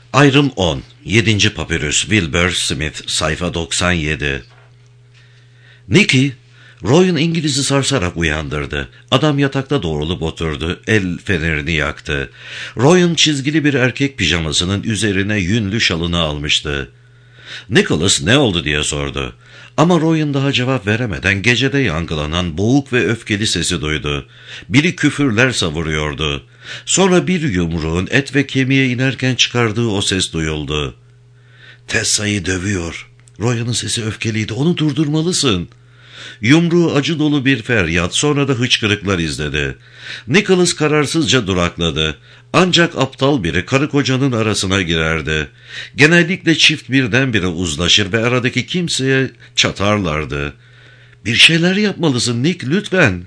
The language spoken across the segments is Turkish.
Ayrım 10. 7. Papyrus Wilbur Smith sayfa 97. Nicky, Roy'un İngiliz'i sarsarak uyandırdı. Adam yatakta doğrulup oturdu. El fenerini yaktı. Roy'un çizgili bir erkek pijamasının üzerine yünlü şalını almıştı. Nicholas ne oldu diye sordu. Ama Roy'un daha cevap veremeden gecede yankılanan boğuk ve öfkeli sesi duydu. Biri küfürler savuruyordu. Sonra bir yumruğun et ve kemiğe inerken çıkardığı o ses duyuldu. "Tessa'yı dövüyor." Roy'un sesi öfkeliydi. "Onu durdurmalısın." Yumruğu acı dolu bir feryat, sonra da hıçkırıklar izledi. Nicholas kararsızca durakladı. Ancak aptal biri karı kocanın arasına girerdi. Genellikle çift birdenbire uzlaşır ve aradaki kimseye çatarlardı. "Bir şeyler yapmalısın Nick, lütfen."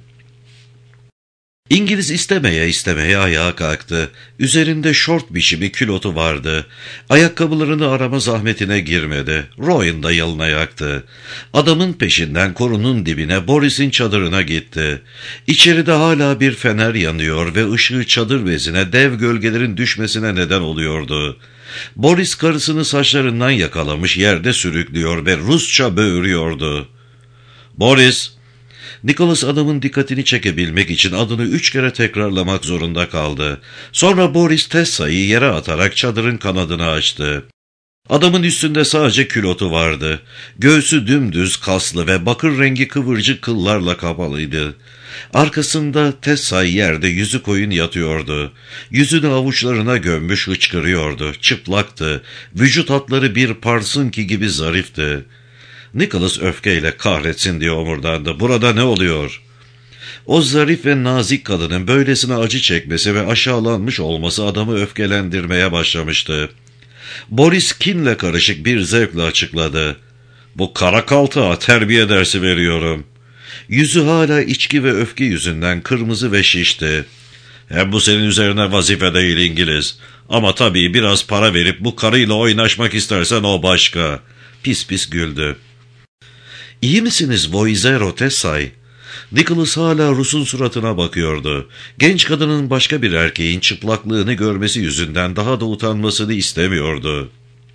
İngiliz istemeye ayağa kalktı. Üzerinde şort biçimi külotu vardı. Ayakkabılarını arama zahmetine girmedi. Roy'un da yalına yaktı. Adamın peşinden korunun dibine, Boris'in çadırına gitti. İçeride hala bir fener yanıyor ve ışığı çadır bezine, dev gölgelerin düşmesine neden oluyordu. Boris karısını saçlarından yakalamış yerde sürüklüyor ve Rusça böğürüyordu. "Boris!" Nicholas adamın dikkatini çekebilmek için adını 3 kere tekrarlamak zorunda kaldı. Sonra Boris Tessa'yı yere atarak çadırın kanadını açtı. Adamın üstünde sadece külotu vardı. Göğsü dümdüz, kaslı ve bakır rengi kıvırcık kıllarla kapalıydı. Arkasında Tessa yerde yüzü koyun yatıyordu. Yüzünü avuçlarına gömmüş hıçkırıyordu. Çıplaktı. Vücut hatları bir Parsınki gibi zarifti. Nicholas öfkeyle "Kahretsin" diye omurdandı. "Burada ne oluyor?" O zarif ve nazik kadının böylesine acı çekmesi ve aşağılanmış olması adamı öfkelendirmeye başlamıştı. Boris kinle karışık bir zevkle açıkladı. "Bu kara kaltağa terbiye dersi veriyorum." Yüzü hala içki ve öfke yüzünden kırmızı ve şişti. "Hem bu senin üzerine vazife değil İngiliz. Ama tabii biraz para verip bu karıyla oynaşmak istersen o başka." Pis pis güldü. "İyi misiniz Voizero Tessay?" Nicholas hala Rus'un suratına bakıyordu. Genç kadının başka bir erkeğin çıplaklığını görmesi yüzünden daha da utanmasını istemiyordu.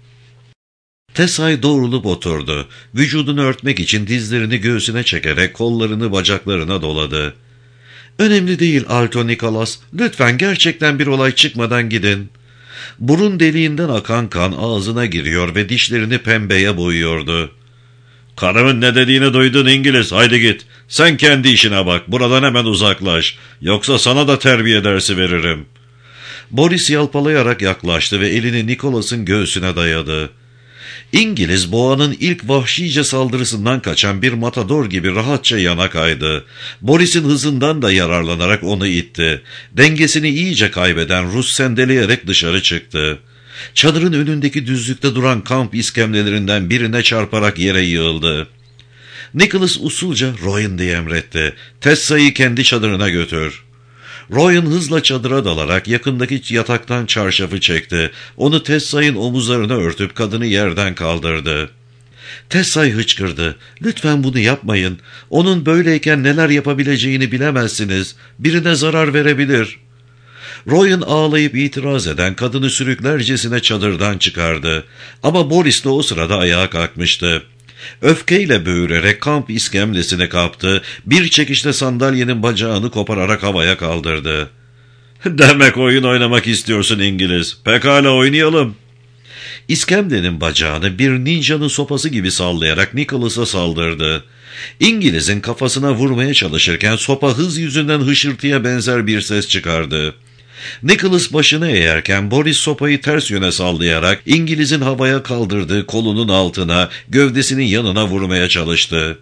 Tessay doğrulup oturdu. Vücudunu örtmek için dizlerini göğsüne çekerek kollarını bacaklarına doladı. "Önemli değil Alto Nicholas. Lütfen gerçekten bir olay çıkmadan gidin." Burun deliğinden akan kan ağzına giriyor ve dişlerini pembeye boyuyordu. "Karımın ne dediğini duydun İngiliz, haydi git. Sen kendi işine bak, buradan hemen uzaklaş. Yoksa sana da terbiye dersi veririm." Boris yalpalayarak yaklaştı ve elini Nicholas'ın göğsüne dayadı. İngiliz boğanın ilk vahşice saldırısından kaçan bir matador gibi rahatça yana kaydı. Boris'in hızından da yararlanarak onu itti. Dengesini iyice kaybeden Rus sendeleyerek dışarı çıktı. Çadırın önündeki düzlükte duran kamp iskemlelerinden birine çarparak yere yığıldı. Nicholas usulca "Roy'un" diye emretti. "Tessa'yı kendi çadırına götür." Roy'un hızla çadıra dalarak yakındaki yataktan çarşafı çekti. Onu Tessa'nın omuzlarına örtüp kadını yerden kaldırdı. Tessay hıçkırdı. "Lütfen bunu yapmayın. Onun böyleyken neler yapabileceğini bilemezsiniz. Birine zarar verebilir." Roy'un ağlayıp itiraz eden kadını sürüklercesine çadırdan çıkardı. Ama Boris de o sırada ayağa kalkmıştı. Öfkeyle böğürerek kamp iskemlesine kaptı, bir çekişte sandalyenin bacağını kopararak havaya kaldırdı. "Demek oyun oynamak istiyorsun İngiliz. Pekala, oynayalım." İskemlenin bacağını bir ninjanın sopası gibi sallayarak Nicholas'a saldırdı. İngiliz'in kafasına vurmaya çalışırken sopa hız yüzünden hışırtıya benzer bir ses çıkardı. Nicholas başını eğerken Boris sopayı ters yöne sallayarak İngiliz'in havaya kaldırdığı kolunun altına, gövdesinin yanına vurmaya çalıştı.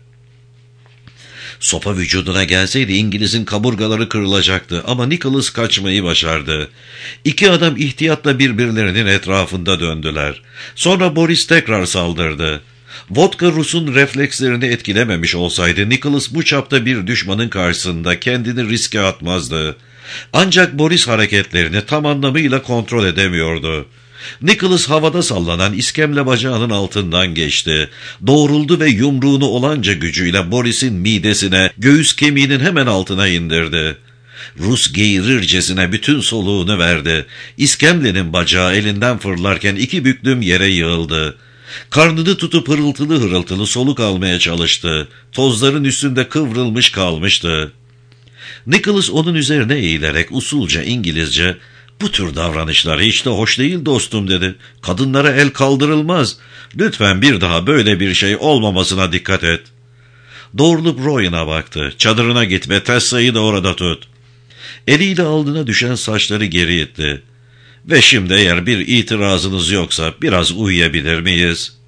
Sopa vücuduna gelseydi İngiliz'in kaburgaları kırılacaktı ama Nicholas kaçmayı başardı. İki adam ihtiyatla birbirlerinin etrafında döndüler. Sonra Boris tekrar saldırdı. Vodka Rus'un reflekslerini etkilememiş olsaydı Nicholas bu çapta bir düşmanın karşısında kendini riske atmazdı. Ancak Boris hareketlerini tam anlamıyla kontrol edemiyordu. Nicholas havada sallanan iskemle bacağının altından geçti. Doğruldu ve yumruğunu olanca gücüyle Boris'in midesine, göğüs kemiğinin hemen altına indirdi. Rus geğirircesine bütün soluğunu verdi. İskemlenin bacağı elinden fırlarken iki büklüm yere yığıldı. Karnını tutup hırıltılı hırıltılı soluk almaya çalıştı. Tozların üstünde kıvrılmış kalmıştı. Nicholas onun üzerine eğilerek usulca İngilizce, "Bu tür davranışlar hiç de hoş değil dostum," dedi. "Kadınlara el kaldırılmaz. Lütfen bir daha böyle bir şey olmamasına dikkat et." Doğrulup Royan'a baktı. "Çadırına git ve Tessa'yı da orada tut." Eliyle alnına düşen saçları geri itti. "Ve şimdi eğer bir itirazınız yoksa biraz uyuyabilir miyiz?"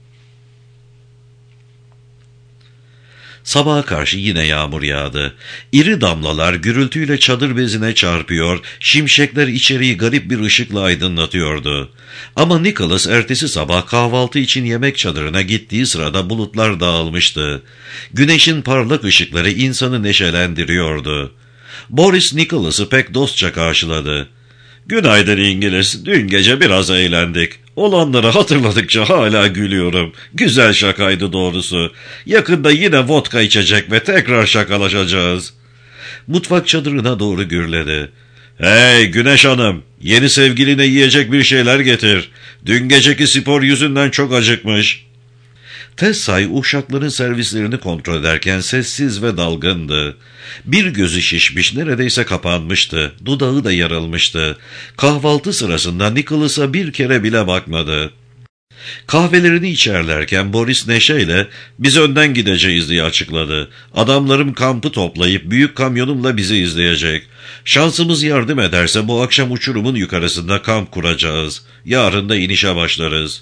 Sabaha karşı yine yağmur yağdı. İri damlalar gürültüyle çadır bezine çarpıyor, şimşekler içeriği garip bir ışıkla aydınlatıyordu. Ama Nicholas ertesi sabah kahvaltı için yemek çadırına gittiği sırada bulutlar dağılmıştı. Güneşin parlak ışıkları insanı neşelendiriyordu. Boris Nicholas'ı pek dostça karşıladı. "Günaydın İngiliz, dün gece biraz eğlendik. Olanları hatırladıkça hala gülüyorum. Güzel şakaydı doğrusu. Yakında yine vodka içecek ve tekrar şakalaşacağız." Mutfak çadırına doğru gürledi. "Hey Güneş Hanım, yeni sevgiline yiyecek bir şeyler getir. Dün geceki spor yüzünden çok acıkmış." Tessay uşakların servislerini kontrol ederken sessiz ve dalgındı. Bir gözü şişmiş, neredeyse kapanmıştı. Dudağı da yarılmıştı. Kahvaltı sırasında Nicholas'a bir kere bile bakmadı. Kahvelerini içerlerken Boris neşeyle "Biz önden gideceğiz," diye açıkladı. "Adamlarım kampı toplayıp büyük kamyonumla bizi izleyecek. Şansımız yardım ederse bu akşam uçurumun yukarısında kamp kuracağız. Yarın da inişe başlarız."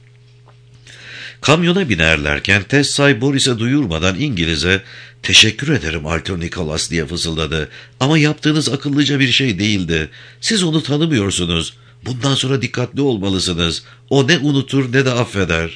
Kamyona binerlerken Tessay Boris'e duyurmadan İngiliz'e "Teşekkür ederim Arthur Nicholas," diye fısıldadı. "Ama yaptığınız akıllıca bir şey değildi. Siz onu tanımıyorsunuz. Bundan sonra dikkatli olmalısınız. O ne unutur ne de affeder."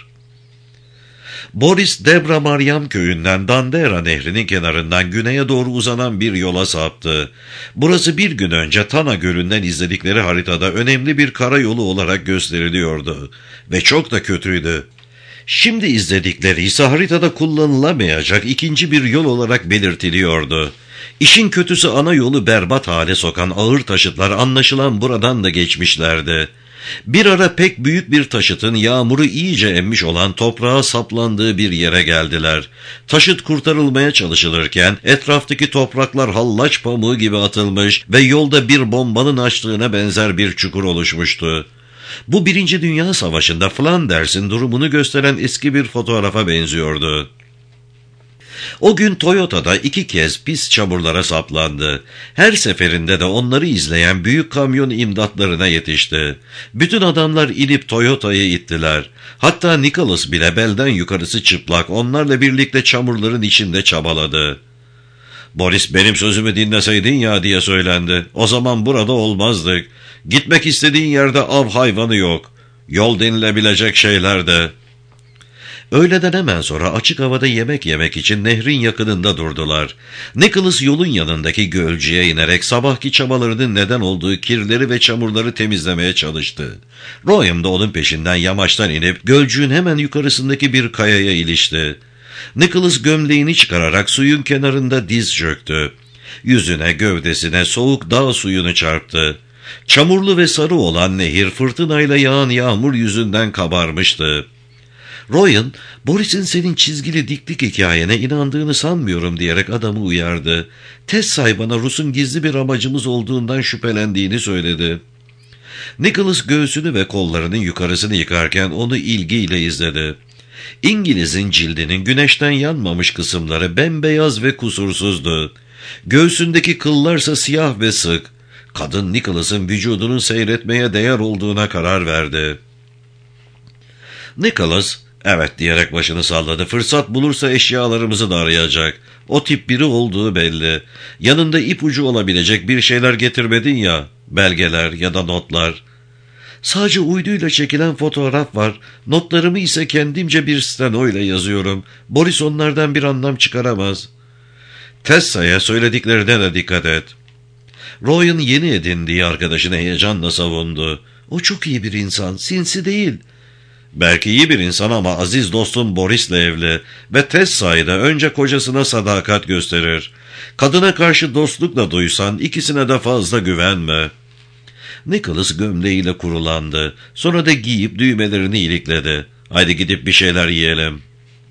Boris, Debra Maryam köyünden Dandera nehrinin kenarından güneye doğru uzanan bir yola saptı. Burası bir gün önce Tana Gölü'nden izledikleri haritada önemli bir karayolu olarak gösteriliyordu. Ve çok da kötüydü. Şimdi izledikleri ise haritada kullanılamayacak ikinci bir yol olarak belirtiliyordu. İşin kötüsü ana yolu berbat hale sokan ağır taşıtlar anlaşılan buradan da geçmişlerdi. Bir ara pek büyük bir taşıtın yağmuru iyice emmiş olan toprağa saplandığı bir yere geldiler. Taşıt kurtarılmaya çalışılırken etraftaki topraklar hallaç pamuğu gibi atılmış ve yolda bir bombanın açtığına benzer bir çukur oluşmuştu. Bu Birinci Dünya Savaşı'nda Flanders'in durumunu gösteren eski bir fotoğrafa benziyordu. O gün Toyota'da 2 kez pis çamurlara saplandı. Her seferinde de onları izleyen büyük kamyon imdatlarına yetişti. Bütün adamlar inip Toyota'yı ittiler. Hatta Nicholas bile belden yukarısı çıplak onlarla birlikte çamurların içinde çabaladı. "Boris, benim sözümü dinleseydin ya," diye söylendi. "O zaman burada olmazdık. Gitmek istediğin yerde av hayvanı yok. Yol denilebilecek şeyler de." Öğleden hemen sonra açık havada yemek yemek için nehrin yakınında durdular. Nicholas yolun yanındaki gölcüğe inerek sabahki çabalarının neden olduğu kirleri ve çamurları temizlemeye çalıştı. Royam da onun peşinden yamaçtan inip gölcüğün hemen yukarısındaki bir kayaya ilişti. Nicholas gömleğini çıkararak suyun kenarında diz çöktü. Yüzüne, gövdesine soğuk dağ suyunu çarptı. Çamurlu ve sarı olan nehir fırtınayla yağan yağmur yüzünden kabarmıştı. Royan, "Boris'in senin çizgili diklik hikayene inandığını sanmıyorum," diyerek adamı uyardı. "Tessay bana Rus'un gizli bir amacımız olduğundan şüphelendiğini söyledi." Nicholas göğsünü ve kollarının yukarısını yıkarken onu ilgiyle izledi. İngiliz'in cildinin güneşten yanmamış kısımları bembeyaz ve kusursuzdu. Göğsündeki kıllarsa siyah ve sık. Kadın Nicholas'ın vücudunun seyretmeye değer olduğuna karar verdi. Nicholas, "Evet," diyerek başını salladı. "Fırsat bulursa eşyalarımızı da arayacak. O tip biri olduğu belli. Yanında ipucu olabilecek bir şeyler getirmedin ya, belgeler ya da notlar." "Sadece uyduyla çekilen fotoğraf var. Notlarımı ise kendimce bir steno ile yazıyorum. Boris onlardan bir anlam çıkaramaz." "Tessa'ya söylediklerine de dikkat et." Roy'un yeni edindiği arkadaşını heyecanla savundu. "O çok iyi bir insan, sinsi değil." Belki iyi bir insan ama aziz dostum Boris'le evli ve tez sayıda önce kocasına sadakat gösterir. Kadına karşı dostlukla duysan ikisine de fazla güvenme. Nicholas gömleğiyle kurulandı. Sonra da giyip düğmelerini ilikledi. Haydi gidip bir şeyler yiyelim.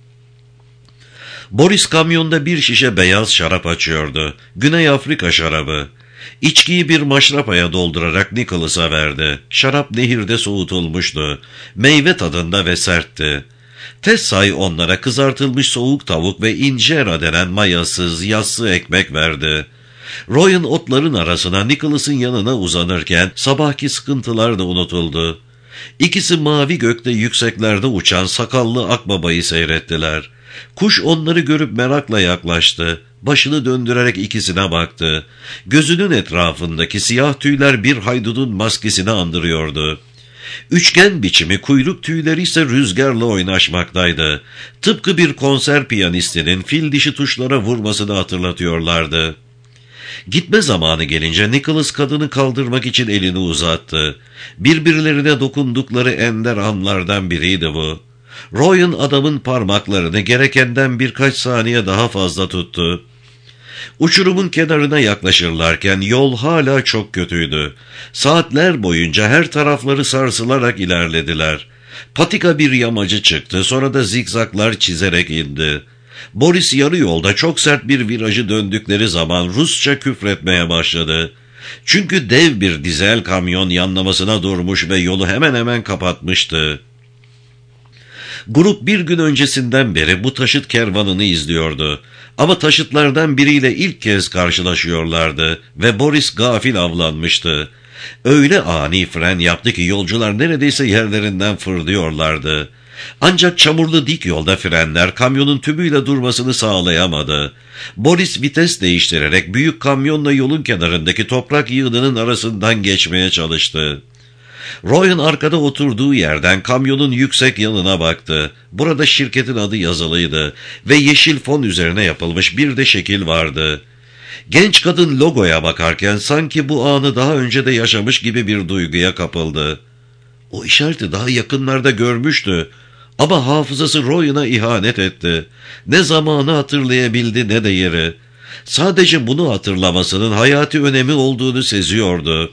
Boris kamyonda bir şişe beyaz şarap açıyordu. Güney Afrika şarabı. İçkiyi bir maşrapaya doldurarak Nicholas'a verdi. Şarap nehirde soğutulmuştu. Meyve tadında ve sertti. Tessay onlara kızartılmış soğuk tavuk ve injera denen mayasız, yassı ekmek verdi. Roy'un otların arasına Nicholas'ın yanına uzanırken sabahki sıkıntılar da unutuldu. İkisi mavi gökte yükseklerde uçan sakallı akbabayı seyrettiler. Kuş onları görüp merakla yaklaştı. Başını döndürerek ikisine baktı. Gözünün etrafındaki siyah tüyler bir haydudun maskesini andırıyordu. Üçgen biçimi kuyruk tüyleri ise rüzgarla oynaşmaktaydı. Tıpkı bir konser piyanistinin fil dişi tuşlara vurmasını hatırlatıyorlardı. Gitme zamanı gelince Nicholas kadını kaldırmak için elini uzattı. Birbirlerine dokundukları ender anlardan biriydi bu. Roy'un adamın parmaklarını gerekenden birkaç saniye daha fazla tuttu. Uçurumun kenarına yaklaşırlarken yol hala çok kötüydü. Saatler boyunca her tarafları sarsılarak ilerlediler. Patika bir yamacı çıktı, sonra da zikzaklar çizerek indi. Boris yarı yolda çok sert bir virajı döndükleri zaman Rusça küfretmeye başladı. Çünkü dev bir dizel kamyon yanlamasına durmuş ve yolu hemen hemen kapatmıştı. Grup bir gün öncesinden beri bu taşıt kervanını izliyordu. Ama taşıtlardan biriyle ilk kez karşılaşıyorlardı ve Boris gafil avlanmıştı. Öyle ani fren yaptı ki yolcular neredeyse yerlerinden fırlıyorlardı. Ancak çamurlu dik yolda frenler kamyonun tümüyle durmasını sağlayamadı. Boris vites değiştirerek büyük kamyonla yolun kenarındaki toprak yığınının arasından geçmeye çalıştı. Roy'un arkada oturduğu yerden kamyonun yüksek yanına baktı. Burada şirketin adı yazılıydı ve yeşil fon üzerine yapılmış bir de şekil vardı. Genç kadın logoya bakarken sanki bu anı daha önce de yaşamış gibi bir duyguya kapıldı. O işareti daha yakınlarda görmüştü ama hafızası Roy'una ihanet etti. Ne zamanı hatırlayabildi ne de yeri. Sadece bunu hatırlamasının hayati önemi olduğunu seziyordu.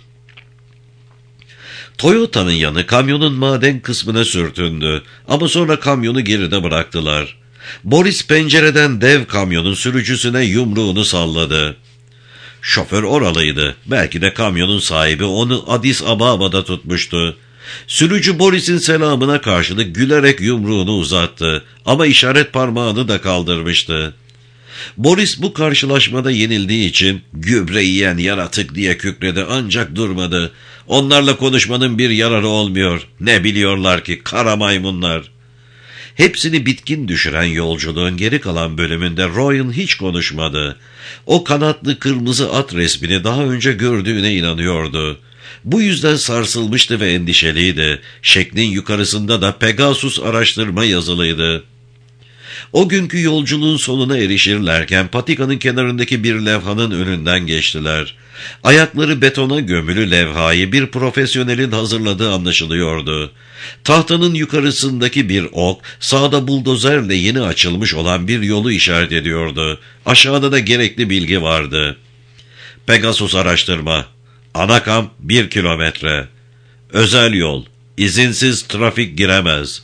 Toyota'nın yanı kamyonun maden kısmına sürtündü ama sonra kamyonu geride bıraktılar. Boris pencereden dev kamyonun sürücüsüne yumruğunu salladı. Şoför oralıydı. Belki de kamyonun sahibi onu Addis Ababa'da tutmuştu. Sürücü Boris'in selamına karşılık gülerek yumruğunu uzattı ama işaret parmağını da kaldırmıştı. Boris bu karşılaşmada yenildiği için gübre yiyen yaratık diye kükredi ancak durmadı. Onlarla konuşmanın bir yararı olmuyor. Ne biliyorlar ki kara maymunlar. Hepsini bitkin düşüren yolculuğun geri kalan bölümünde Roy'un hiç konuşmadı. O kanatlı kırmızı at resmini daha önce gördüğüne inanıyordu. Bu yüzden sarsılmıştı ve endişeliydi. Şeklin yukarısında da Pegasus araştırma yazılıydı. O günkü yolculuğun sonuna erişirlerken patikanın kenarındaki bir levhanın önünden geçtiler. Ayakları betona gömülü levhayı bir profesyonelin hazırladığı anlaşılıyordu. Tahtanın yukarısındaki bir ok, sağda buldozerle yeni açılmış olan bir yolu işaret ediyordu. Aşağıda da gerekli bilgi vardı. Pegasus araştırma. Anakam 1 kilometre. Özel yol. İzinsiz trafik giremez.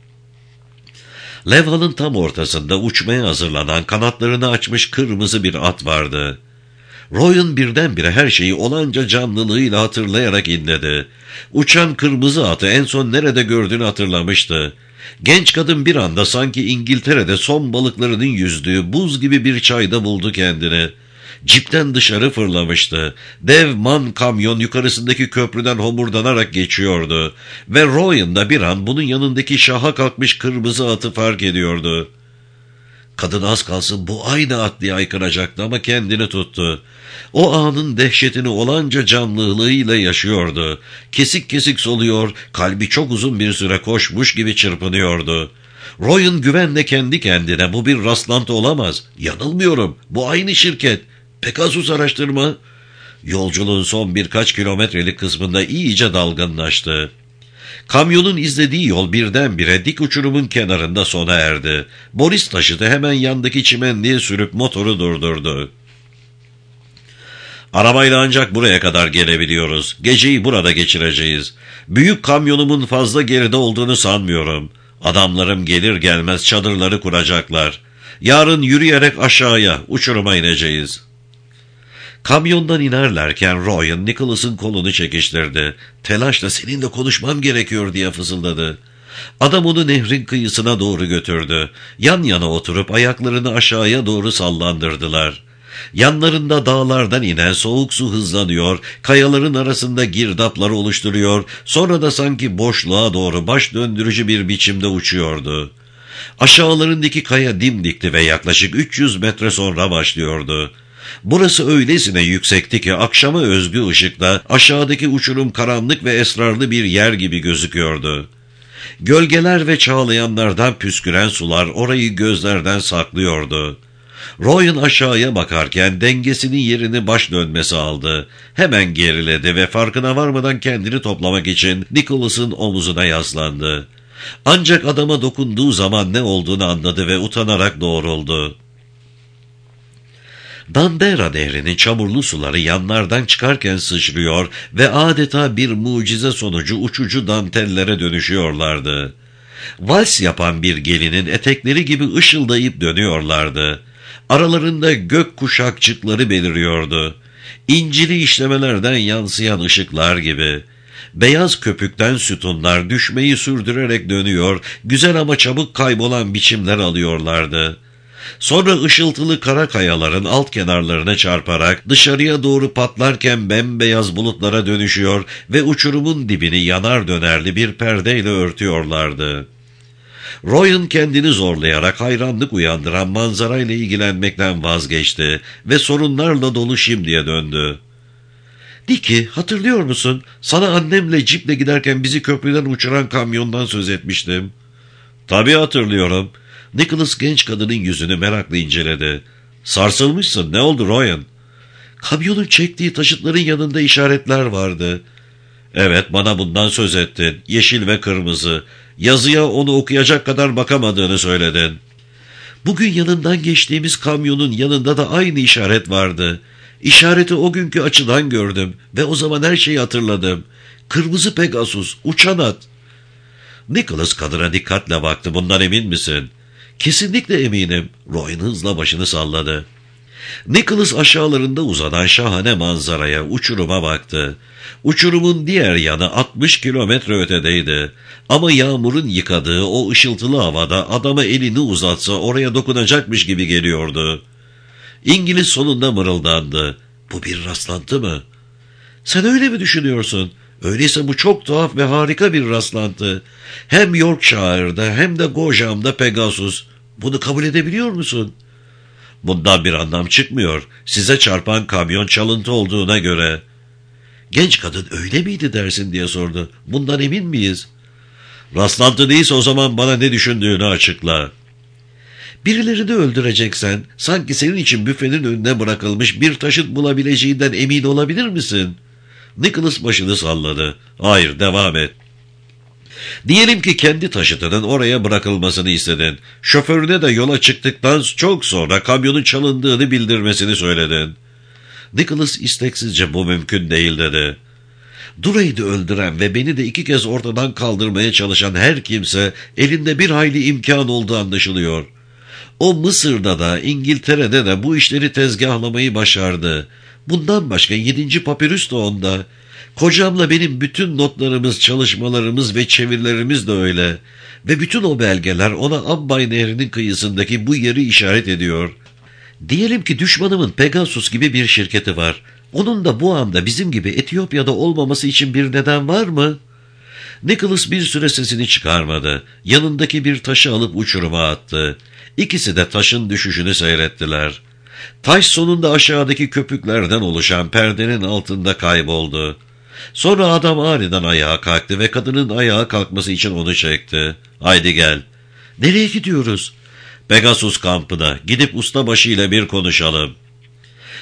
Levhanın tam ortasında uçmaya hazırlanan kanatlarını açmış kırmızı bir at vardı. Roy'un birdenbire her şeyi olanca canlılığıyla hatırlayarak inledi. Uçan kırmızı atı en son nerede gördüğünü hatırlamıştı. Genç kadın bir anda sanki İngiltere'de son balıklarının yüzdüğü buz gibi bir çayda buldu kendini. Cipten dışarı fırlamıştı. Dev man kamyon yukarısındaki köprüden homurdanarak geçiyordu. Ve Roy'un da bir an bunun yanındaki şaha kalkmış kırmızı atı fark ediyordu. Kadın az kalsın bu aynı at diye haykıracaktı ama kendini tuttu. O anın dehşetini olanca canlılığıyla yaşıyordu. Kesik kesik soluyor, kalbi çok uzun bir süre koşmuş gibi çırpınıyordu. Roy'un güvenle kendi kendine bu bir rastlantı olamaz. Yanılmıyorum, bu aynı şirket. Pegasus araştırma. Yolculuğun son birkaç kilometrelik kısmında iyice dalgınlaştı. Kamyonun izlediği yol birdenbire dik uçurumun kenarında sona erdi. Boris taşıtı hemen yandaki çimenliğe sürüp motoru durdurdu. Arabayla ancak buraya kadar gelebiliyoruz. Geceyi burada geçireceğiz. Büyük kamyonumun fazla geride olduğunu sanmıyorum. Adamlarım gelir gelmez çadırları kuracaklar. Yarın yürüyerek aşağıya, uçuruma ineceğiz. Kamyondan inerlerken Ryan Nicholas'ın kolunu çekiştirdi. Telaşla seninle konuşmam gerekiyor diye fısıldadı. Adam onu nehrin kıyısına doğru götürdü. Yan yana oturup ayaklarını aşağıya doğru sallandırdılar. Yanlarında dağlardan inen soğuk su hızlanıyor, kayaların arasında girdaplar oluşturuyor, sonra da sanki boşluğa doğru baş döndürücü bir biçimde uçuyordu. Aşağılarındaki kaya dimdikti ve yaklaşık 300 metre sonra başlıyordu. Burası öylesine yüksekti ki akşama özgü ışıkta aşağıdaki uçurum karanlık ve esrarlı bir yer gibi gözüküyordu. Gölgeler ve çağlayanlardan püsküren sular orayı gözlerden saklıyordu. Ryan aşağıya bakarken dengesinin yerini baş dönmesi aldı. Hemen geriledi ve farkına varmadan kendini toplamak için Nicholas'ın omuzuna yaslandı. Ancak adama dokunduğu zaman ne olduğunu anladı ve utanarak doğruldu. Dandera Nehri'nin çamurlu suları yanlardan çıkarken sıçrıyor ve adeta bir mucize sonucu uçucu dantellere dönüşüyorlardı. Vals yapan bir gelinin etekleri gibi ışıldayıp dönüyorlardı. Aralarında gök kuşakçıkları beliriyordu. İncili işlemelerden yansıyan ışıklar gibi. Beyaz köpükten sütunlar düşmeyi sürdürerek dönüyor, güzel ama çabuk kaybolan biçimler alıyorlardı. Sonra ışıltılı kara kayaların alt kenarlarına çarparak dışarıya doğru patlarken bembeyaz bulutlara dönüşüyor ve uçurumun dibini yanar dönerli bir perdeyle örtüyorlardı. Ryan kendini zorlayarak hayranlık uyandıran manzarayla ilgilenmekten vazgeçti ve sorunlarla dolu şimdiye döndü. Dicky, hatırlıyor musun? Sana annemle ciple giderken bizi köprüden uçuran kamyondan söz etmiştim. Tabii hatırlıyorum. Nicholas genç kadının yüzünü merakla inceledi. Sarsılmışsın, ne oldu Ryan? Kamyonun çektiği taşıtların yanında işaretler vardı. Evet, bana bundan söz ettin. Yeşil ve kırmızı. Yazıya onu okuyacak kadar bakamadığını söyledin. Bugün yanından geçtiğimiz kamyonun yanında da aynı işaret vardı. İşareti o günkü açıdan gördüm ve o zaman her şeyi hatırladım. Kırmızı Pegasus, uçan at. Nicholas kadına dikkatle baktı. Bundan emin misin? Kesinlikle eminim. Ryan hızla başını salladı. Nicholas aşağılarında uzanan şahane manzaraya, uçuruma baktı. Uçurumun diğer yanı 60 kilometre ötedeydi. Ama yağmurun yıkadığı o ışıltılı havada adama elini uzatsa oraya dokunacakmış gibi geliyordu. İngiliz sonunda mırıldandı. Bu bir rastlantı mı? Sen öyle mi düşünüyorsun? Öyleyse bu çok tuhaf ve harika bir rastlantı. Hem Yorkshire'da hem de Gojam'da Pegasus. Bunu kabul edebiliyor musun? Bundan bir anlam çıkmıyor. Size çarpan kamyon çalıntı olduğuna göre. Genç kadın öyle miydi dersin diye sordu. Bundan emin miyiz? Rastlantı değilse o zaman bana ne düşündüğünü açıkla. Birilerini öldüreceksen sanki senin için büfenin önüne bırakılmış bir taşıt bulabileceğinden emin olabilir misin? Nicholas başını salladı. Hayır, devam et. Diyelim ki kendi taşıtının oraya bırakılmasını istedin. Şoförüne de yola çıktıktan çok sonra kamyonun çalındığını bildirmesini söyledin. Nicholas isteksizce bu mümkün değil dedi. Duray'ı öldüren ve beni de 2 kez ortadan kaldırmaya çalışan her kimse elinde bir hayli imkan olduğu anlaşılıyor. O Mısır'da da İngiltere'de de bu işleri tezgahlamayı başardı. Bundan başka 7. papirüs de onda. Kocamla benim bütün notlarımız, çalışmalarımız ve çevirilerimiz de öyle. Ve bütün o belgeler ona Abbay Nehri'nin kıyısındaki bu yeri işaret ediyor. Diyelim ki düşmanımın Pegasus gibi bir şirketi var. Onun da bu anda bizim gibi Etiyopya'da olmaması için bir neden var mı? Nicholas bir süre sesini çıkarmadı. Yanındaki bir taşı alıp uçuruma attı. İkisi de taşın düşüşünü seyrettiler. Taş sonunda aşağıdaki köpüklerden oluşan perdenin altında kayboldu. Sonra adam aniden ayağa kalktı ve kadının ayağa kalkması için onu çekti. Haydi gel. Nereye gidiyoruz? Pegasus kampına. Gidip ustabaşı ile bir konuşalım.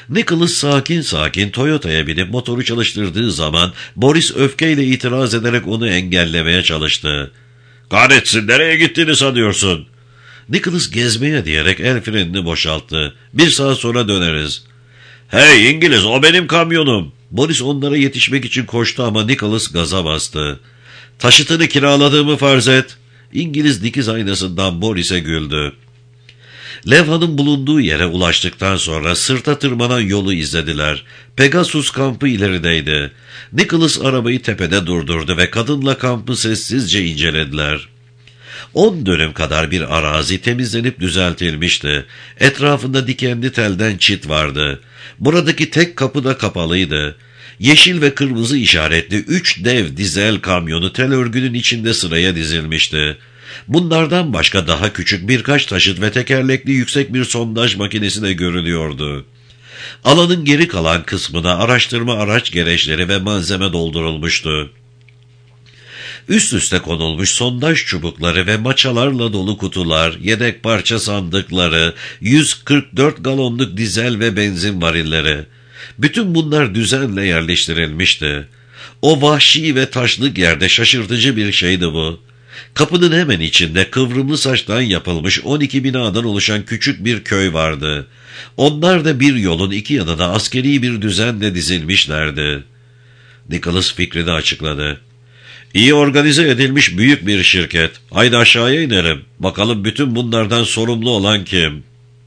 Nicholas sakin sakin Toyota'ya binip motoru çalıştırdığı zaman Boris öfkeyle itiraz ederek onu engellemeye çalıştı. "Kahretsin, nereye gittiğini sanıyorsun?" Nicholas gezmeye diyerek el frenini boşalttı. "Bir saat sonra döneriz." "Hey İngiliz, o benim kamyonum." Boris onlara yetişmek için koştu ama Nicholas gaza bastı. "Taşıtını kiraladığımı farz et." İngiliz dikiz aynasından Boris'e güldü. Levha'nın bulunduğu yere ulaştıktan sonra sırta tırmanan yolu izlediler. Pegasus kampı ilerideydi. Nicholas arabayı tepede durdurdu ve kadınla kampı sessizce incelediler. 10 dönüm kadar bir arazi temizlenip düzeltilmişti. Etrafında dikenli telden çit vardı. Buradaki tek kapı da kapalıydı. Yeşil ve kırmızı işaretli 3 dev dizel kamyonu tel örgünün içinde sıraya dizilmişti. Bunlardan başka daha küçük birkaç taşıt ve tekerlekli yüksek bir sondaj makinesi de görülüyordu. Alanın geri kalan kısmına araştırma araç gereçleri ve malzeme doldurulmuştu. Üst üste konulmuş sondaj çubukları ve maçalarla dolu kutular, yedek parça sandıkları, 144 galonluk dizel ve benzin varilleri. Bütün bunlar düzenle yerleştirilmişti. O vahşi ve taşlık yerde şaşırtıcı bir şeydi bu. Kapının hemen içinde kıvrımlı saçtan yapılmış 12 binadan oluşan küçük bir köy vardı. Onlar da bir yolun iki yanına askeri bir düzenle dizilmişlerdi. Nicholas fikrini açıkladı. "İyi organize edilmiş büyük bir şirket. Haydi aşağıya inelim. Bakalım bütün bunlardan sorumlu olan kim?"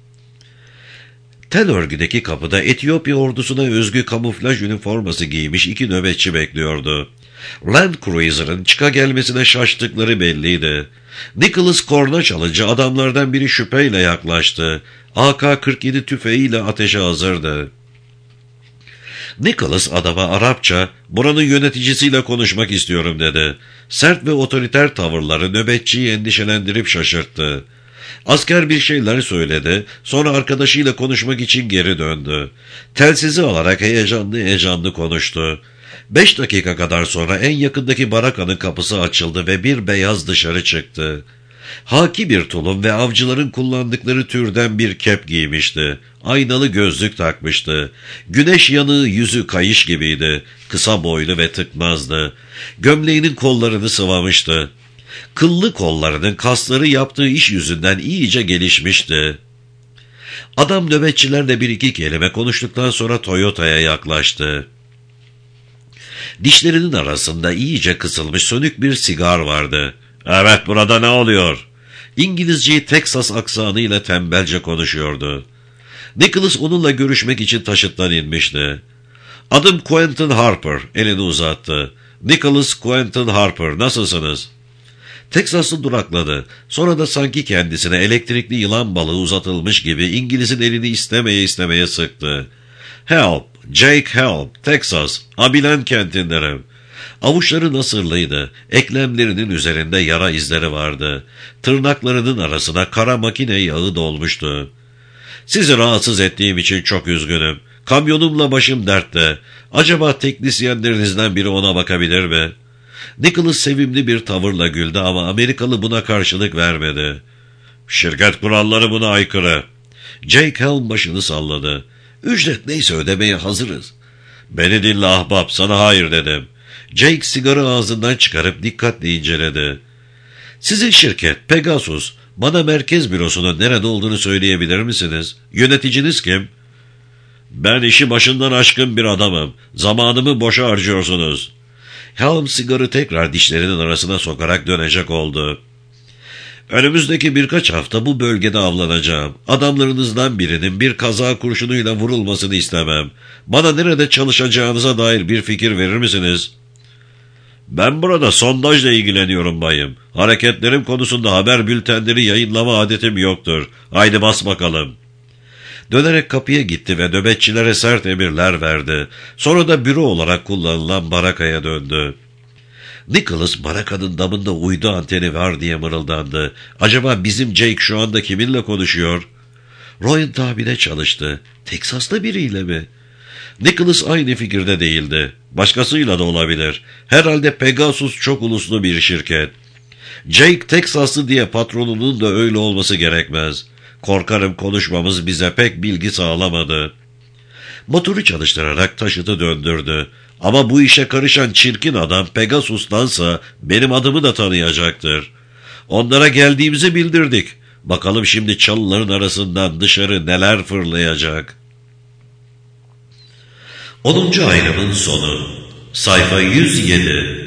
Tel örgüdeki kapıda Etiyopya ordusuna özgü kamuflaj üniforması giymiş 2 nöbetçi bekliyordu. Land Cruiser'ın çıka gelmesine şaştıkları belliydi. Nicholas korna çalınca adamlardan biri şüpheyle yaklaştı. AK-47 tüfeğiyle ateşe hazırdı. Nicholas adama Arapça, "Buranın yöneticisiyle konuşmak istiyorum." dedi. Sert ve otoriter tavırları nöbetçiyi endişelendirip şaşırttı. Asker bir şeyler söyledi, sonra arkadaşıyla konuşmak için geri döndü. Telsizi alarak heyecanlı konuştu. 5 dakika kadar sonra en yakındaki barakanın kapısı açıldı ve bir beyaz dışarı çıktı. Haki bir tulum ve avcıların kullandıkları türden bir kep giymişti. Aynalı gözlük takmıştı. Güneş yanığı yüzü kayış gibiydi. Kısa boylu ve tıkmazdı. Gömleğinin kollarını sıvamıştı. Kıllı kollarının kasları yaptığı iş yüzünden iyice gelişmişti. Adam nöbetçilerle bir iki kelime konuştuktan sonra Toyota'ya yaklaştı. Dişlerinin arasında iyice kısılmış sönük bir sigar vardı. "Evet, burada ne oluyor?" İngilizceyi Texas aksanıyla tembelce konuşuyordu. Nicholas onunla görüşmek için taşıttan inmişti. "Adım Quentin Harper," elini uzattı. "Nicholas Quentin Harper, nasılsınız?" Texaslı durakladı. Sonra da sanki kendisine elektrikli yılan balığı uzatılmış gibi İngiliz'in elini istemeye sıktı. "Help, Jake Help, Texas, Abilene kentindenim." Avuçları nasırlıydı. Eklemlerinin üzerinde yara izleri vardı. Tırnaklarının arasına kara makine yağı dolmuştu. "Sizi rahatsız ettiğim için çok üzgünüm. Kamyonumla başım dertte. Acaba teknisyenlerinizden biri ona bakabilir mi?" Nicholas sevimli bir tavırla güldü ama Amerikalı buna karşılık vermedi. "Şirket kuralları buna aykırı." Jake Helm başını salladı. "Ücret neyse ödemeye hazırız." "Beni dinle ahbap, sana hayır dedim." Jake sigara ağzından çıkarıp dikkatle inceledi. "Sizin şirket Pegasus, bana merkez bürosunun nerede olduğunu söyleyebilir misiniz? Yöneticiniz kim?" "Ben işi başından aşkın bir adamım. Zamanımı boşa harcıyorsunuz." Helm sigarı tekrar dişlerinin arasına sokarak dönecek oldu. "Önümüzdeki birkaç hafta bu bölgede avlanacağım. Adamlarınızdan birinin bir kaza kurşunuyla vurulmasını istemem. Bana nerede çalışacağınıza dair bir fikir verir misiniz?" "Ben burada sondajla ilgileniyorum bayım. Hareketlerim konusunda haber bültenleri yayınlama adetim yoktur. Haydi bas bakalım." Dönerek kapıya gitti ve nöbetçilere sert emirler verdi. Sonra da büro olarak kullanılan barakaya döndü. Nicholas barakanın damında uydu anteni var diye mırıldandı. Acaba bizim Jake şu anda kiminle konuşuyor? Royan tahmine çalıştı. Teksas'ta biriyle mi? Nicholas aynı fikirde değildi. Başkasıyla da olabilir. Herhalde Pegasus çok uluslu bir şirket. Jake Teksaslı diye patronunun da öyle olması gerekmez. Korkarım konuşmamız bize pek bilgi sağlamadı. Motoru çalıştırarak taşıtı döndürdü. Ama bu işe karışan çirkin adam Pegasus'tansa benim adımı da tanıyacaktır. Onlara geldiğimizi bildirdik. Bakalım şimdi çalıların arasından dışarı neler fırlayacak. 10. ayrımın sonu. Sayfa 107.